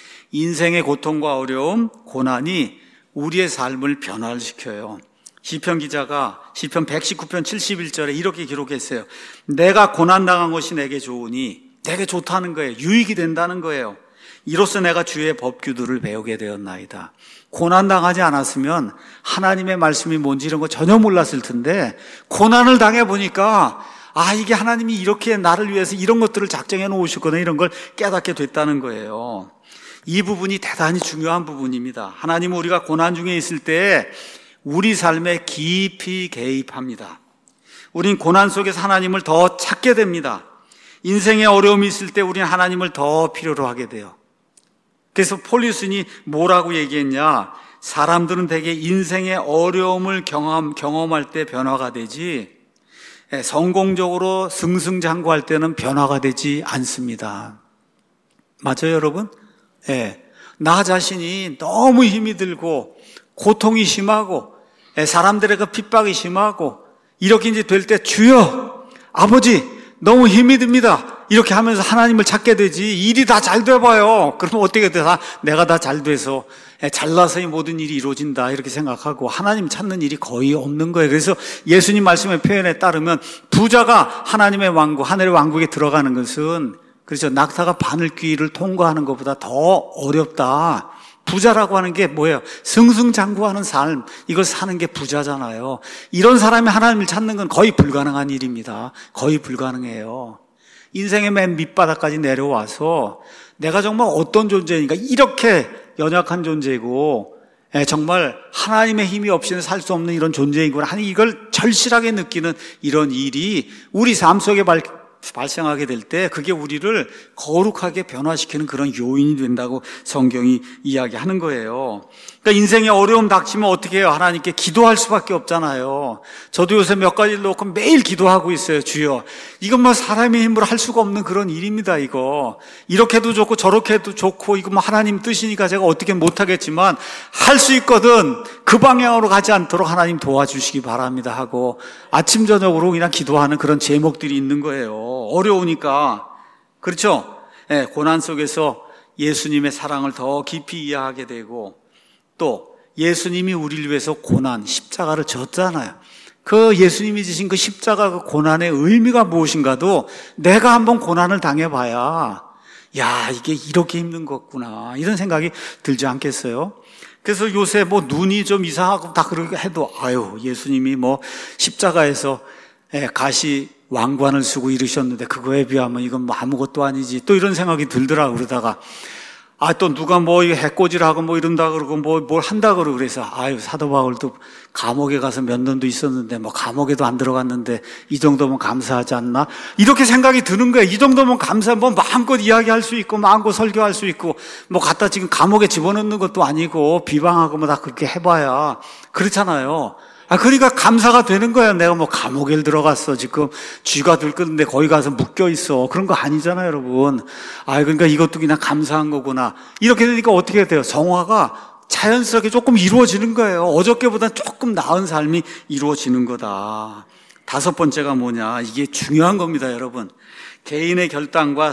인생의 고통과 어려움, 고난이 우리의 삶을 변화를 시켜요. 시편 기자가 시편 백십구 편 칠십일 절에 이렇게 기록했어요. 내가 고난당한 것이 내게 좋으니, 내게 좋다는 거예요. 유익이 된다는 거예요. 이로써 내가 주의 법규들을 배우게 되었나이다. 고난당하지 않았으면 하나님의 말씀이 뭔지 이런 거 전혀 몰랐을 텐데, 고난을 당해보니까 아 이게 하나님이 이렇게 나를 위해서 이런 것들을 작정해 놓으셨거든, 이런 걸 깨닫게 됐다는 거예요. 이 부분이 대단히 중요한 부분입니다. 하나님은 우리가 고난 중에 있을 때 우리 삶에 깊이 개입합니다. 우린 고난 속에서 하나님을 더 찾게 됩니다. 인생에 어려움이 있을 때 우리는 하나님을 더 필요로 하게 돼요. 그래서 폴리슨이 뭐라고 얘기했냐? 사람들은 대개 인생의 어려움을 경험, 경험할 때 변화가 되지, 성공적으로 승승장구할 때는 변화가 되지 않습니다. 맞아요, 여러분? 예, 나 자신이 너무 힘이 들고 고통이 심하고 사람들의 그 핍박이 심하고 이렇게 이제 될 때, 주여 아버지 너무 힘이 듭니다 이렇게 하면서 하나님을 찾게 되지, 일이 다 잘 돼봐요. 그럼 어떻게 돼? 다 내가 다 잘 돼서 잘나서 이 모든 일이 이루어진다 이렇게 생각하고 하나님 찾는 일이 거의 없는 거예요. 그래서 예수님 말씀의 표현에 따르면 부자가 하나님의 왕국, 하늘의 왕국에 들어가는 것은, 그렇죠, 낙타가 바늘귀를 통과하는 것보다 더 어렵다. 부자라고 하는 게 뭐예요? 승승장구하는 삶, 이걸 사는 게 부자잖아요. 이런 사람이 하나님을 찾는 건 거의 불가능한 일입니다. 거의 불가능해요. 인생의 맨 밑바닥까지 내려와서 내가 정말 어떤 존재인가, 이렇게 연약한 존재이고 정말 하나님의 힘이 없이는 살 수 없는 이런 존재이구나 하는 이걸 절실하게 느끼는 이런 일이 우리 삶 속에 발 발생하게 될 때 그게 우리를 거룩하게 변화시키는 그런 요인이 된다고 성경이 이야기하는 거예요. 그러니까 인생에 어려움 닥치면 어떻게 해요? 하나님께 기도할 수밖에 없잖아요. 저도 요새 몇 가지를 놓고 매일 기도하고 있어요. 주여, 이건 뭐 사람의 힘으로 할 수가 없는 그런 일입니다. 이거 이렇게 해도 좋고 저렇게 해도 좋고, 이거 뭐 하나님 뜻이니까 제가 어떻게 못하겠지만 할 수 있거든. 그 방향으로 가지 않도록 하나님 도와주시기 바랍니다 하고 아침 저녁으로 그냥 기도하는 그런 제목들이 있는 거예요. 어려우니까. 그렇죠? 네, 고난 속에서 예수님의 사랑을 더 깊이 이해하게 되고, 또 예수님이 우리를 위해서 고난, 십자가를 졌잖아요. 그 예수님이 지신 그 십자가 그 고난의 의미가 무엇인가도 내가 한번 고난을 당해봐야, 야 이게 이렇게 힘든 거구나 이런 생각이 들지 않겠어요? 그래서 요새 뭐 눈이 좀 이상하고 다 그렇게 해도 아유 예수님이 뭐 십자가에서 가시 왕관을 쓰고 이러셨는데 그거에 비하면 이건 뭐 아무것도 아니지, 또 이런 생각이 들더라고요. 그러다가 아, 또 누가 뭐 해코지를 하고 뭐 이런다 그러고 뭐 뭘 한다 그러고 그래서 아유, 사도 바울도 감옥에 가서 몇 년도 있었는데 뭐 감옥에도 안 들어갔는데 이 정도면 감사하지 않나? 이렇게 생각이 드는 거예요. 이 정도면 감사, 뭐 마음껏 이야기할 수 있고 마음껏 설교할 수 있고 뭐 갖다 지금 감옥에 집어넣는 것도 아니고 비방하고 뭐 다 그렇게 해봐야 그렇잖아요. 아, 그러니까 감사가 되는 거야. 내가 뭐 감옥에 들어갔어. 지금 쥐가 들끓는데 거기 가서 묶여 있어. 그런 거 아니잖아요, 여러분. 아, 그러니까 이것도 그냥 감사한 거구나. 이렇게 되니까 어떻게 돼요? 성화가 자연스럽게 조금 이루어지는 거예요. 어저께보다 조금 나은 삶이 이루어지는 거다. 다섯 번째가 뭐냐? 이게 중요한 겁니다, 여러분. 개인의 결단과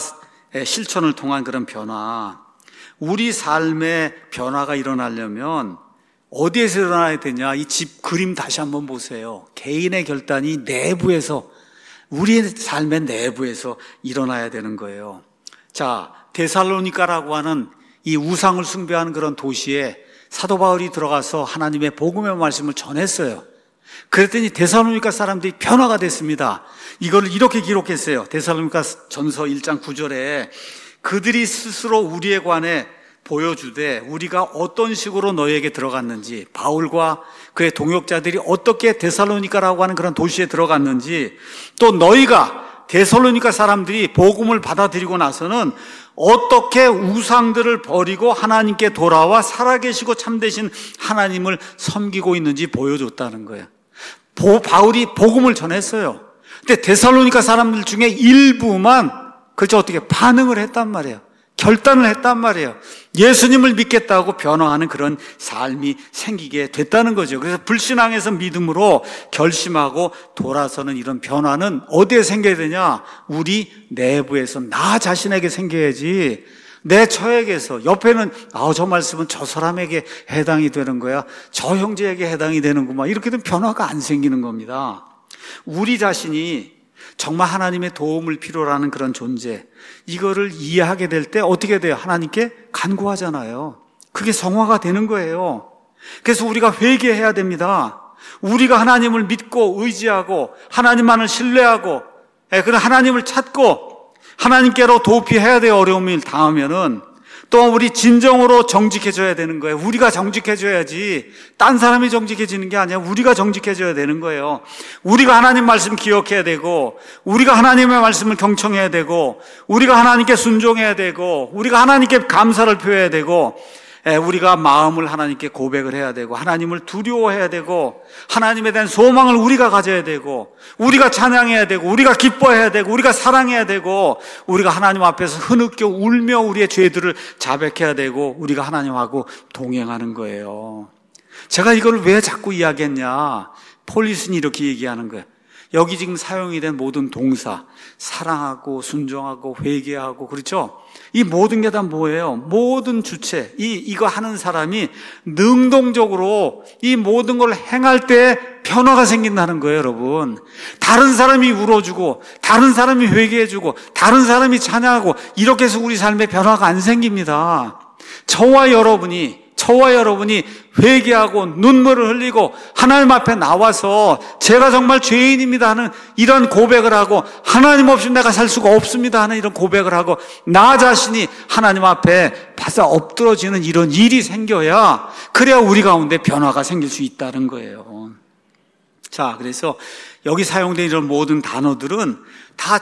실천을 통한 그런 변화. 우리 삶의 변화가 일어나려면 어디에서 일어나야 되냐? 이 집 그림 다시 한번 보세요. 개인의 결단이 내부에서, 우리의 삶의 내부에서 일어나야 되는 거예요. 자, 데살로니가라고 하는 이 우상을 숭배하는 그런 도시에 사도 바울이 들어가서 하나님의 복음의 말씀을 전했어요. 그랬더니 데살로니가 사람들이 변화가 됐습니다. 이걸 이렇게 기록했어요. 데살로니가 전서 일 장 구 절에 그들이 스스로 우리에 관해 보여주되 우리가 어떤 식으로 너희에게 들어갔는지, 바울과 그의 동역자들이 어떻게 데살로니가라고 하는 그런 도시에 들어갔는지, 또 너희가 데살로니가 사람들이 복음을 받아들이고 나서는 어떻게 우상들을 버리고 하나님께 돌아와 살아계시고 참되신 하나님을 섬기고 있는지 보여줬다는 거예요. 보, 바울이 복음을 전했어요. 근데 데살로니가 사람들 중에 일부만 그렇죠, 어떻게 반응을 했단 말이에요. 결단을 했단 말이에요. 예수님을 믿겠다고 변화하는 그런 삶이 생기게 됐다는 거죠. 그래서 불신앙에서 믿음으로 결심하고 돌아서는 이런 변화는 어디에 생겨야 되냐? 우리 내부에서 나 자신에게 생겨야지. 내 처에게서, 옆에는 아, 저 말씀은 저 사람에게 해당이 되는 거야, 저 형제에게 해당이 되는구만, 이렇게 되면 변화가 안 생기는 겁니다. 우리 자신이 정말 하나님의 도움을 필요로 하는 그런 존재, 이거를 이해하게 될 때 어떻게 돼요? 하나님께 간구하잖아요. 그게 성화가 되는 거예요. 그래서 우리가 회개해야 됩니다. 우리가 하나님을 믿고 의지하고 하나님만을 신뢰하고 그런 하나님을 찾고 하나님께로 도피해야 돼요. 어려움을 당하면은. 또 우리 진정으로 정직해져야 되는 거예요. 우리가 정직해져야지 딴 사람이 정직해지는 게 아니라 우리가 정직해져야 되는 거예요. 우리가 하나님 말씀 기억해야 되고, 우리가 하나님의 말씀을 경청해야 되고, 우리가 하나님께 순종해야 되고, 우리가 하나님께 감사를 표해야 되고, 우리가 마음을 하나님께 고백을 해야 되고, 하나님을 두려워해야 되고, 하나님에 대한 소망을 우리가 가져야 되고, 우리가 찬양해야 되고, 우리가 기뻐해야 되고, 우리가 사랑해야 되고, 우리가 하나님 앞에서 흐느껴 울며 우리의 죄들을 자백해야 되고, 우리가 하나님하고 동행하는 거예요. 제가 이걸 왜 자꾸 이야기했냐? 폴리스는 이렇게 얘기하는 거예요. 여기 지금 사용이 된 모든 동사, 사랑하고 순종하고 회개하고, 그렇죠? 이 모든 게 다 뭐예요? 모든 주체, 이, 이거 하는 사람이 능동적으로 이 모든 걸 행할 때 변화가 생긴다는 거예요, 여러분. 다른 사람이 울어주고, 다른 사람이 회개해주고, 다른 사람이 찬양하고, 이렇게 해서 우리 삶에 변화가 안 생깁니다. 저와 여러분이 저와 여러분이 회개하고 눈물을 흘리고 하나님 앞에 나와서 제가 정말 죄인입니다 하는 이런 고백을 하고, 하나님 없이 내가 살 수가 없습니다 하는 이런 고백을 하고, 나 자신이 하나님 앞에 바싹 엎드러지는 이런 일이 생겨야, 그래야 우리 가운데 변화가 생길 수 있다는 거예요. 자, 그래서 여기 사용된 이런 모든 단어들은 다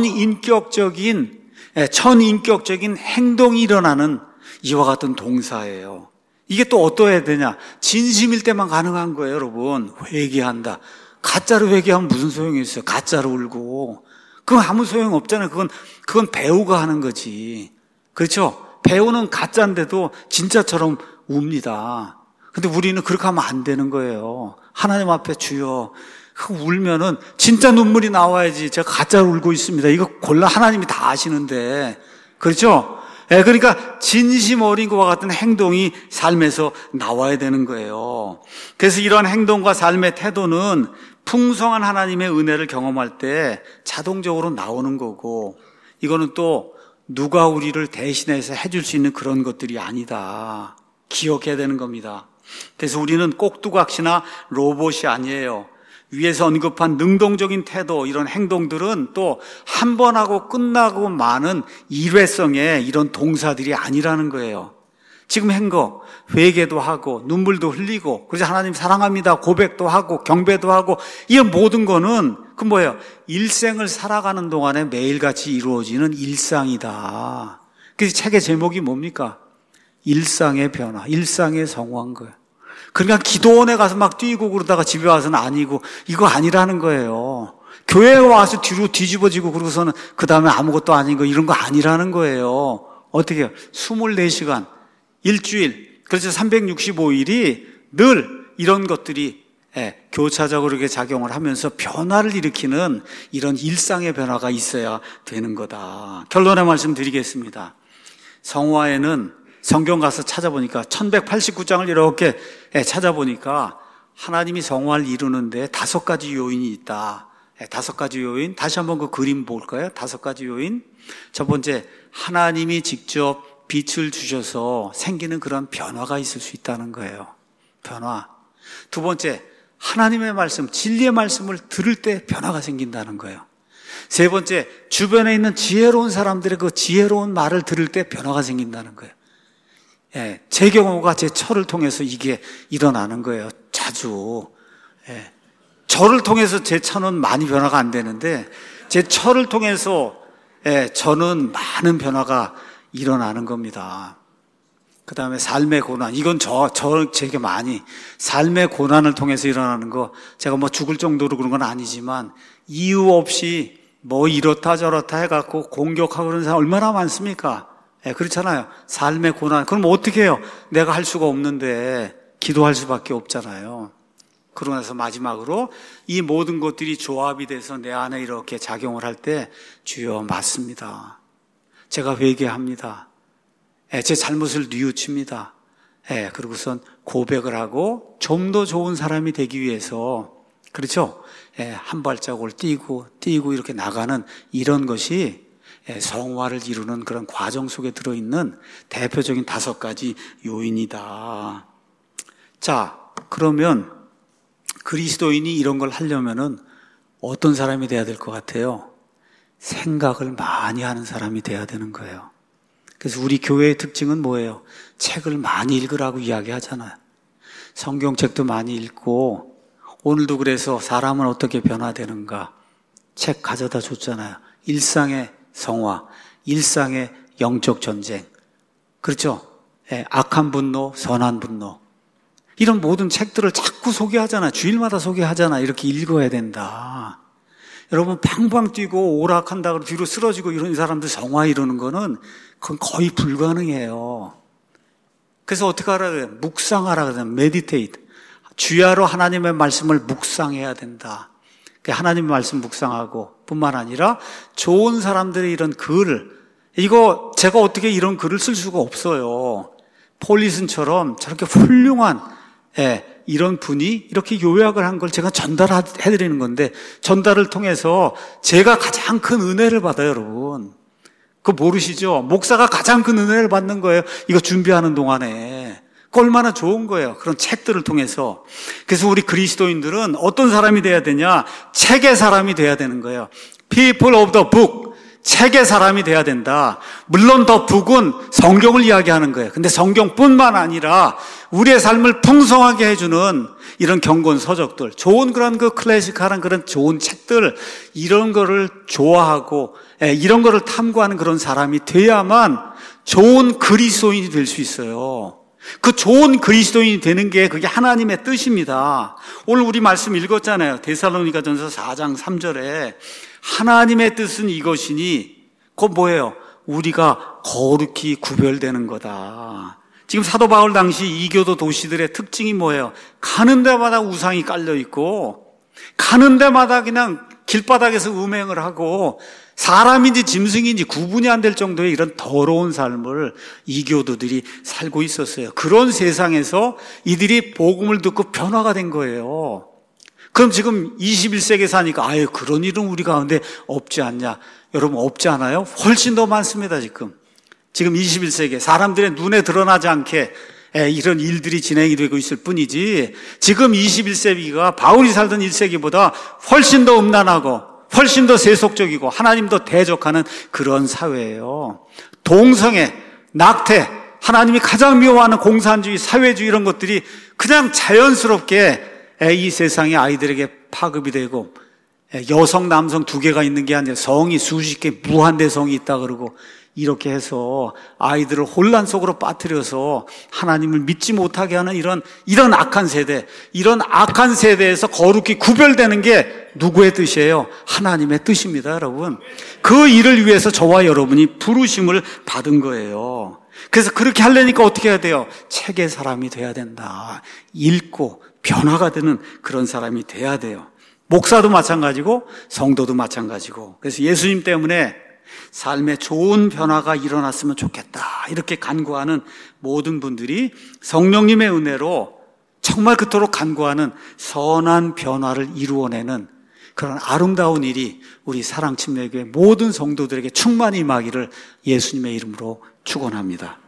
전인격적인 전인격적인 행동이 일어나는 이와 같은 동사예요. 이게 또 어떠해야 되냐? 진심일 때만 가능한 거예요, 여러분. 회개한다. 가짜로 회개하면 무슨 소용이 있어요? 가짜로 울고. 그건 아무 소용 없잖아요. 그건, 그건 배우가 하는 거지. 그렇죠? 배우는 가짜인데도 진짜처럼 웁니다. 근데 우리는 그렇게 하면 안 되는 거예요. 하나님 앞에 주여, 울면은 진짜 눈물이 나와야지. 제가 가짜로 울고 있습니다. 이거 골라 하나님이 다 아시는데. 그렇죠? 예, 그러니까 진심 어린 것과 같은 행동이 삶에서 나와야 되는 거예요. 그래서 이런 행동과 삶의 태도는 풍성한 하나님의 은혜를 경험할 때 자동적으로 나오는 거고, 이거는 또 누가 우리를 대신해서 해줄 수 있는 그런 것들이 아니다. 기억해야 되는 겁니다. 그래서 우리는 꼭두각시나 로봇이 아니에요. 위에서 언급한 능동적인 태도, 이런 행동들은 또 한 번 하고 끝나고 마는 일회성의 이런 동사들이 아니라는 거예요. 지금 한 거, 회개도 하고 눈물도 흘리고, 그래서 하나님 사랑합니다 고백도 하고 경배도 하고, 이런 모든 거는 그 뭐예요? 일생을 살아가는 동안에 매일같이 이루어지는 일상이다. 그래서 책의 제목이 뭡니까? 일상의 변화, 일상의 성화인 거예요. 그러니까 기도원에 가서 막 뛰고 그러다가 집에 와서는 아니고, 이거 아니라는 거예요. 교회에 와서 뒤로 뒤집어지고 그러고서는 그 다음에 아무것도 아닌 거, 이런 거 아니라는 거예요. 어떻게 해요? 이십사 시간, 일주일, 그래서 삼백육십오 일이 늘 이런 것들이 예, 교차적으로 이렇게 작용을 하면서 변화를 일으키는 이런 일상의 변화가 있어야 되는 거다. 결론의 말씀 드리겠습니다. 성화에는 성경 가서 찾아보니까 천백팔십구 장을 이렇게 찾아보니까 하나님이 성화를 이루는데 다섯 가지 요인이 있다. 다섯 가지 요인. 다시 한번 그 그림 볼까요? 다섯 가지 요인. 첫 번째, 하나님이 직접 빛을 주셔서 생기는 그런 변화가 있을 수 있다는 거예요. 변화. 두 번째, 하나님의 말씀, 진리의 말씀을 들을 때 변화가 생긴다는 거예요. 세 번째, 주변에 있는 지혜로운 사람들의 그 지혜로운 말을 들을 때 변화가 생긴다는 거예요. 예, 제 경우가 제 철을 통해서 이게 일어나는 거예요. 자주. 예, 저를 통해서 제 차는 많이 변화가 안 되는데 제 철을 통해서 예, 저는 많은 변화가 일어나는 겁니다. 그 다음에 삶의 고난. 이건 저, 저, 제게 많이. 삶의 고난을 통해서 일어나는 거. 제가 뭐 죽을 정도로 그런 건 아니지만 이유 없이 뭐 이렇다 저렇다 해갖고 공격하고 그러는 사람 얼마나 많습니까? 예, 그렇잖아요. 삶의 고난. 그럼 어떻게 해요? 내가 할 수가 없는데 기도할 수밖에 없잖아요. 그러고 나서 마지막으로 이 모든 것들이 조합이 돼서 내 안에 이렇게 작용을 할 때 주여 맞습니다. 제가 회개합니다. 예, 제 잘못을 뉘우칩니다. 예, 그리고선 고백을 하고 좀 더 좋은 사람이 되기 위해서, 그렇죠? 예, 한 발자국을 뛰고 뛰고 이렇게 나가는 이런 것이 예, 성화를 이루는 그런 과정 속에 들어있는 대표적인 다섯 가지 요인이다. 자, 그러면 그리스도인이 이런 걸 하려면은 어떤 사람이 돼야 될 것 같아요? 생각을 많이 하는 사람이 돼야 되는 거예요. 그래서 우리 교회의 특징은 뭐예요? 책을 많이 읽으라고 이야기하잖아요. 성경책도 많이 읽고, 오늘도 그래서 사람은 어떻게 변화되는가 책 가져다 줬잖아요. 일상의 성화, 일상의 영적 전쟁. 그렇죠? 예, 악한 분노, 선한 분노. 이런 모든 책들을 자꾸 소개하잖아요. 주일마다 소개하잖아요. 이렇게 읽어야 된다. 여러분 팡팡 뛰고 오락한다고 뒤로 쓰러지고 이런 사람들 성화 이루는 거는 그건 거의 불가능해요. 그래서 어떻게 하라 그래요? 묵상하라 그래요. meditate. 주야로 하나님의 말씀을 묵상해야 된다. 하나님의 말씀 묵상하고 뿐만 아니라 좋은 사람들의 이런 글, 이거 제가 어떻게 이런 글을 쓸 수가 없어요. 폴리슨처럼 저렇게 훌륭한 예, 이런 분이 이렇게 요약을 한 걸 제가 전달해드리는 건데, 전달을 통해서 제가 가장 큰 은혜를 받아요, 여러분. 그거 모르시죠? 목사가 가장 큰 은혜를 받는 거예요. 이거 준비하는 동안에. 그 얼마나 좋은 거예요. 그런 책들을 통해서. 그래서 우리 그리스도인들은 어떤 사람이 돼야 되냐? 책의 사람이 돼야 되는 거예요. People of the book. 책의 사람이 돼야 된다. 물론 더 북은 성경을 이야기하는 거예요. 근데 성경뿐만 아니라 우리의 삶을 풍성하게 해주는 이런 경건 서적들, 좋은 그런 그 클래식한 그런 좋은 책들, 이런 거를 좋아하고 이런 거를 탐구하는 그런 사람이 돼야만 좋은 그리스도인이 될 수 있어요. 그 좋은 그리스도인이 되는 게 그게 하나님의 뜻입니다. 오늘 우리 말씀 읽었잖아요. 데살로니가전서 사 장 삼 절에 하나님의 뜻은 이것이니, 그건 뭐예요? 우리가 거룩히 구별되는 거다. 지금 사도 바울 당시 이교도 도시들의 특징이 뭐예요? 가는 데마다 우상이 깔려 있고, 가는 데마다 그냥 길바닥에서 음행을 하고, 사람인지 짐승인지 구분이 안 될 정도의 이런 더러운 삶을 이교도들이 살고 있었어요. 그런 세상에서 이들이 복음을 듣고 변화가 된 거예요. 그럼 지금 이십일 세기에 사니까 아유 그런 일은 우리 가운데 없지 않냐? 여러분 없지 않아요? 훨씬 더 많습니다. 지금 지금 이십일 세기에 사람들의 눈에 드러나지 않게 이런 일들이 진행이 되고 있을 뿐이지, 지금 이십일 세기가 바울이 살던 일 세기보다 훨씬 더 음란하고 훨씬 더 세속적이고 하나님 더 대적하는 그런 사회예요. 동성애, 낙태, 하나님이 가장 미워하는 공산주의, 사회주의 이런 것들이 그냥 자연스럽게 이 세상의 아이들에게 파급이 되고, 여성, 남성 두 개가 있는 게 아니라 성이 수십 개, 무한대 성이 있다 그러고, 이렇게 해서 아이들을 혼란 속으로 빠뜨려서 하나님을 믿지 못하게 하는 이런, 이런 악한 세대, 이런 악한 세대에서 거룩히 구별되는 게 누구의 뜻이에요? 하나님의 뜻입니다, 여러분. 그 일을 위해서 저와 여러분이 부르심을 받은 거예요. 그래서 그렇게 하려니까 어떻게 해야 돼요? 책의 사람이 돼야 된다. 읽고 변화가 되는 그런 사람이 돼야 돼요. 목사도 마찬가지고 성도도 마찬가지고. 그래서 예수님 때문에 삶에 좋은 변화가 일어났으면 좋겠다, 이렇게 간구하는 모든 분들이 성령님의 은혜로 정말 그토록 간구하는 선한 변화를 이루어내는 그런 아름다운 일이 우리 사랑침례교회 모든 성도들에게 충만히 임하기를 예수님의 이름으로 축원합니다.